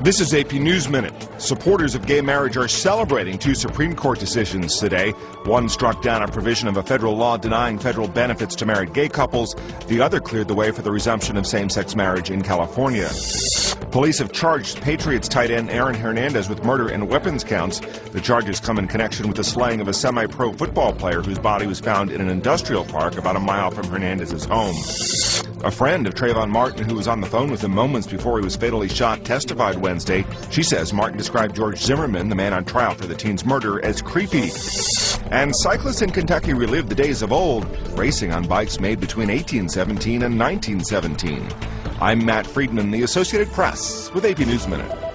This is AP News Minute. Supporters of gay marriage are celebrating two Supreme Court decisions today. One struck down a provision of a federal law denying federal benefits to married gay couples. The other cleared the way for the resumption of same-sex marriage in California. Police have charged Patriots tight end Aaron Hernandez with murder and weapons counts. The charges come in connection with the slaying of a semi-pro football player whose body was found in an industrial park about a mile from Hernandez's home. A friend of Trayvon Martin, who was on the phone with him moments before he was fatally shot, testified Wednesday. She says Martin described George Zimmerman, the man on trial for the teen's murder, as creepy. And cyclists in Kentucky relived the days of old, racing on bikes made between 1817 and 1917. I'm Matt Friedman, the Associated Press, with AP News Minute.